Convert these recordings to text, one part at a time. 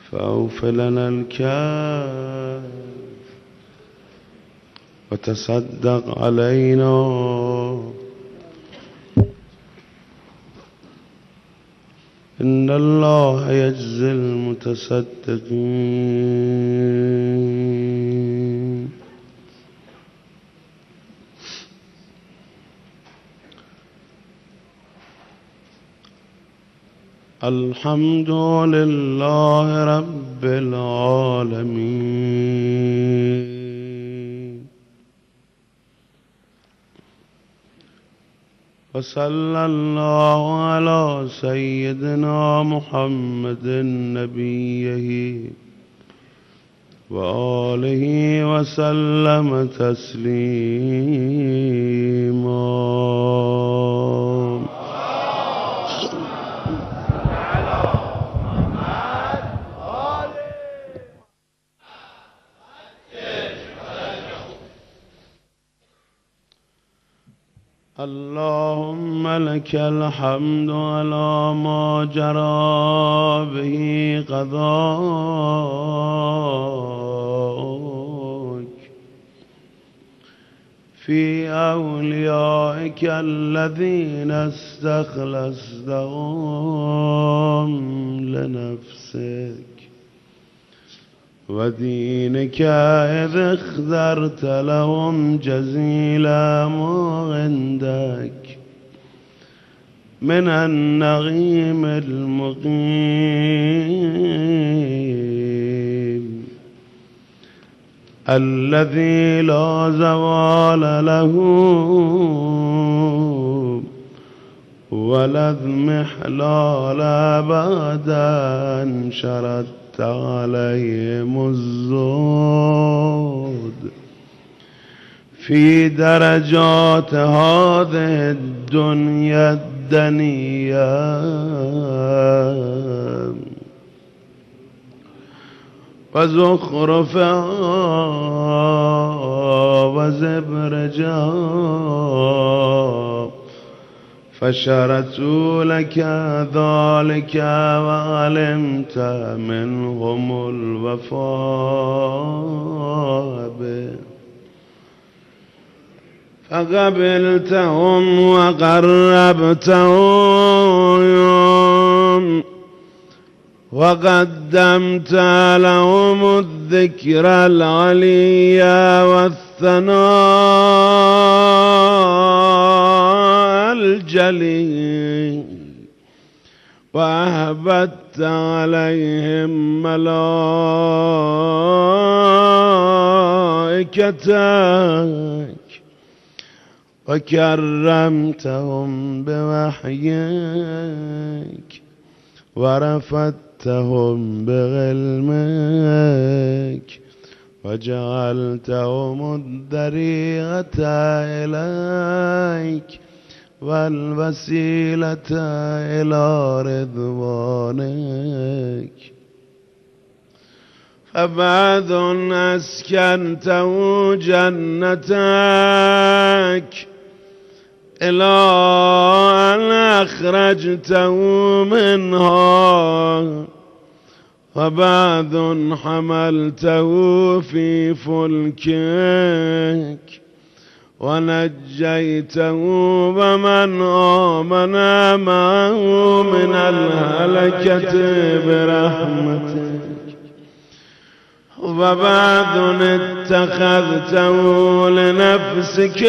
فأوف لنا الكاف وتصدق علينا إن الله يجزي المتصدقين. الحمد لله رب العالمين وصلى الله على سيدنا محمد نبيه وآله وسلم تسليما. اللهم لك الحمد على ما جرى به قضاءك في أوليائك الذين استخلصتهم لنفسك ودينك إذ اخترت لهم جزيل ما عندك من النعيم المقيم الذي لا زوال له ولا اضمحلال بعد أن شردت عليهم الزود في درجات هذه الدنيا الدنيا وزخرفها وزبرجها فشرتوا لك ذلك وعلمت منهم الوفاء به فقبلتهم وقربتهم وقدمت لهم الذكر العلي والثناء الجليل وأهبت عليهم ملائكتك وكرمتهم بوحيك ورفعتهم بعلمك وجعلتهم الطريقة إليك والوسيلة إلى رضوانك فبعد أسكنته جنتك إلى أن أخرجته منها وبعد حملته في فلكك ونجيته ومن آمن معه من الهلكة برحمتك وبعد اتخذته لنفسك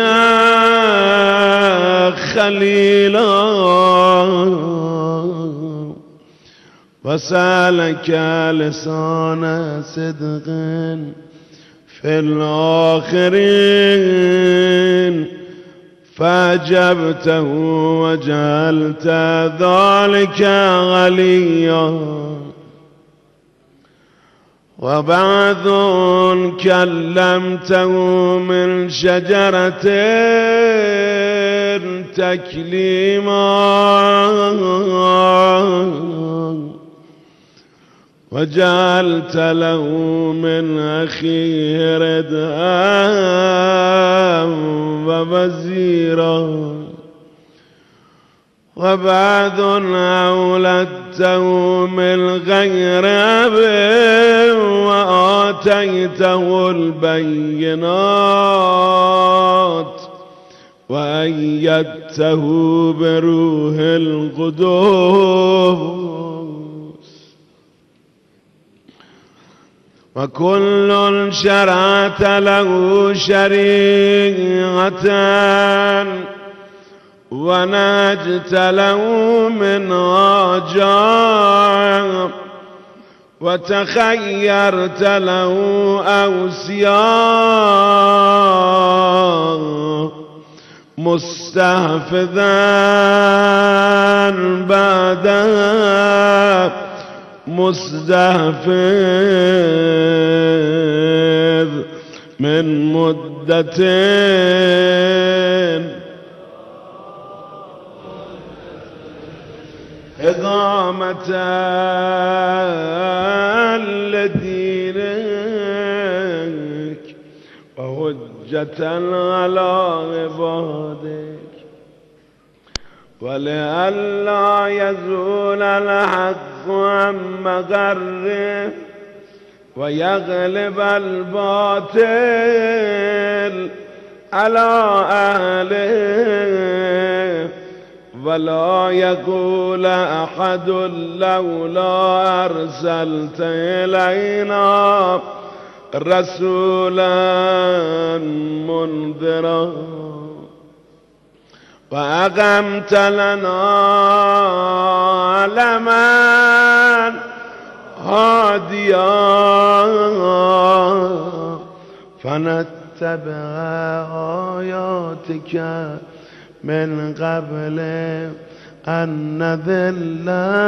خليلا وسالك لسان صدق في الآخرين فأجبته وجعلت ذلك غليا وبعد كلمته من شجرة تكليما وجعلت له من أخيه ردءا ووزيرا وبعد أولدته من غير أب آتيته البينات وأيدته بروح القدوس وكل شرعت له شريعة ونجت له من عجاب وتخيرت له أوصياء مستحفظا بعدها مستحفظ من مدة إقامة لدينك وحجة على عبادك ولئلا يزول الحق عن مغره ويغلب الباطل على أهله ولا يقول أحد لولا أرسلت إلينا رسولا منذرا وأقمت لنا علما هاديا فنتبع آياتك من قبل أن نذل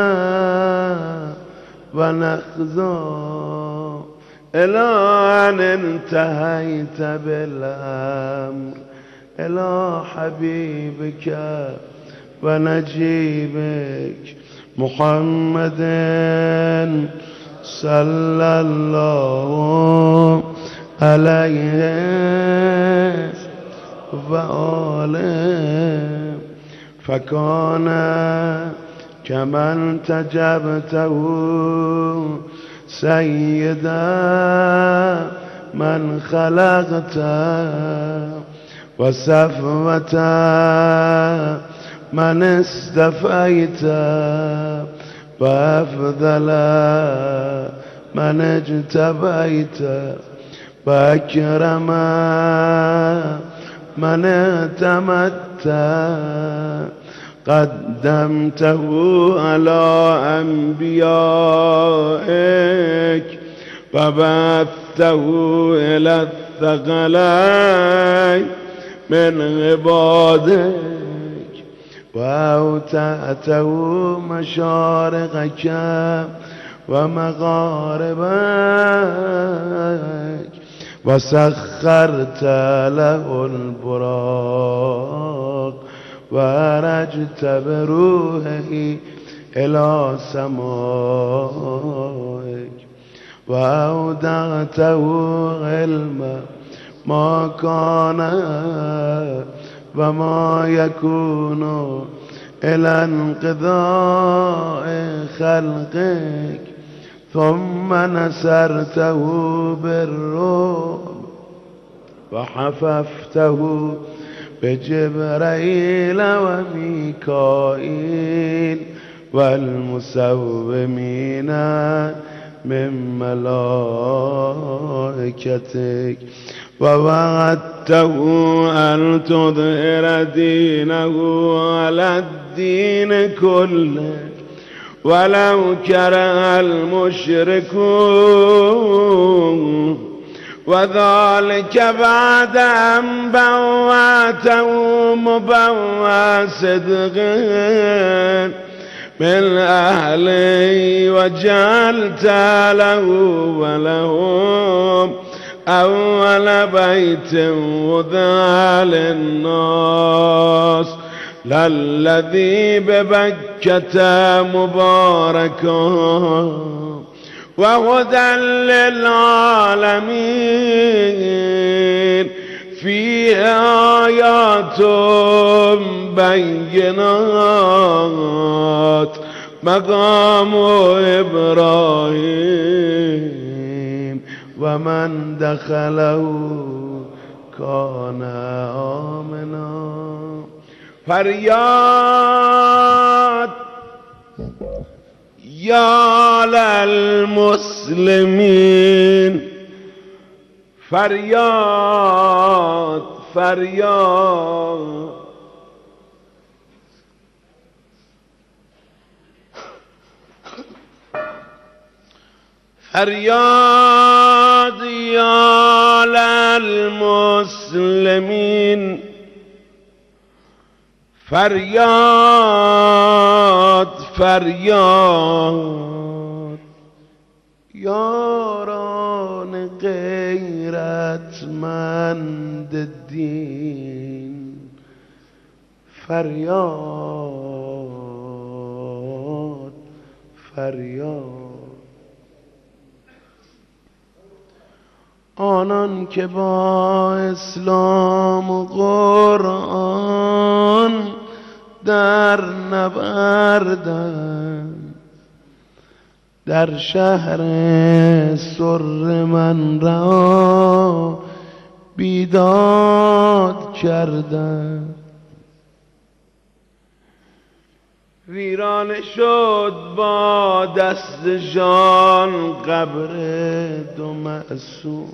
ونخزى إلى أن انتهيت بالأمر إلى حبيبك ونجيبك محمد صلى الله عليه وآله فكان كما انتجبته سيدا من خلقت وصفوة من استفيت وأفضل من اجتبيت وأكرم من اعتمدت قدمته على أنبيائك وبعثته إلى الثقلين من عبادك وأوتأته مشارقك ومغاربك وسخرت له البراق ورجت بروحه إلى سمائك وأودعته علما ما كان وما يكون إلى انقضاء خلقك ثم نسرته بالروح وحففته بجبريل وميكائيل والمسومين من ملائكتك ووعدته أن تظهر دينه على الدين كله ولو كره المشركون وذلك بعد أن بوأته مبوأ صدق من أهله وجعلت له ولهم أول بيت وضع للناس للذي ببكة مباركا وهدى للعالمين فيه آيات بينات مقام إبراهيم و من دخله کان آمنا. فریاد یا للمسلمین، فریاد فریاد. فریاد یا للمسلمین، فریاد فریاد. یاران غیرتمند دین، فریاد فریاد. آنان که با اسلام و قرآن در نبردند، در شهر سر من را بیداد کردند. ویران شد با دستشان قبر دو معصوم.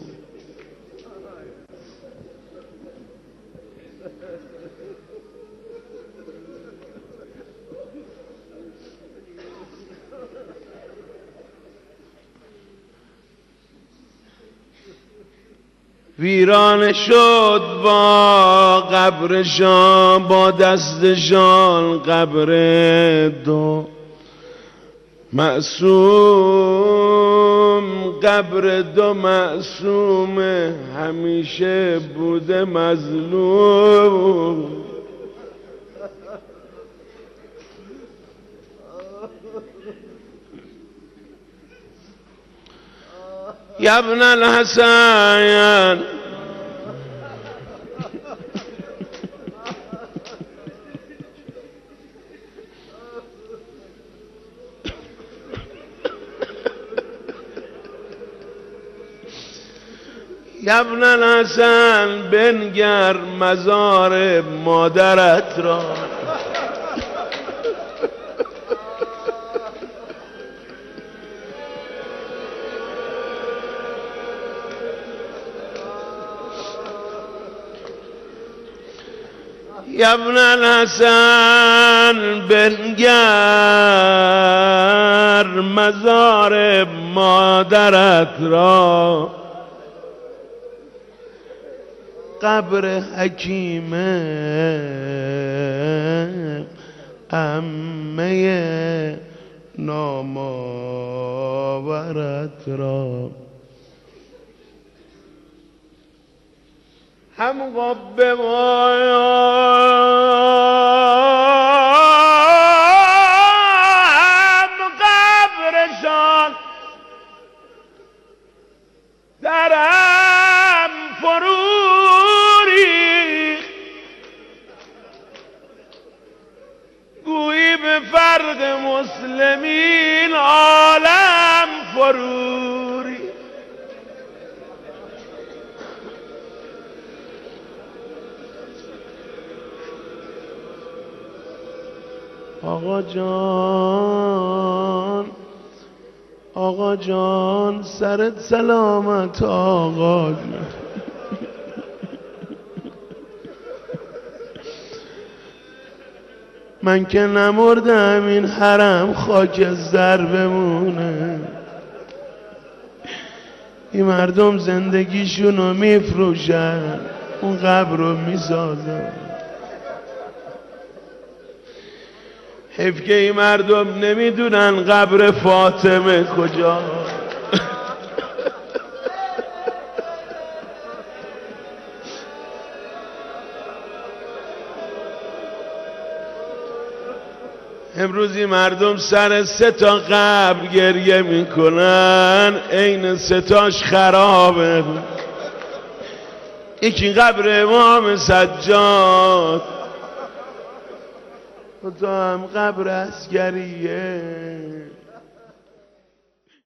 ویران شد با قبرشان، با دستشان قبر دو معصوم. قبر دو معصوم همیشه بوده مظلوم. یا ابن الحسن، یا ابن الحسن بنگر مزار مادرت را. یا ابن الحسن بنگر مزار مادرت را. قبر حکیم عمه نامآورت را. هم قبه هم قبرشان درم فرو ریخت. گویی به فرق مسلمین عالم فرو ریخت. آقا جان، آقا جان، سرت سلامت آقا جان. من که نمردم این حرم خاک زر بمونه. این مردم زندگیشونو میفروشن، اون قبر رو میسازن. حیف که این مردم نمیدونن قبر فاطمه کجا. امروزی مردم سر 3 تا قبر گریه میکنن، عین 3 تاش خرابه. یکی قبر امام سجاد، تو هم قبر عسکریه.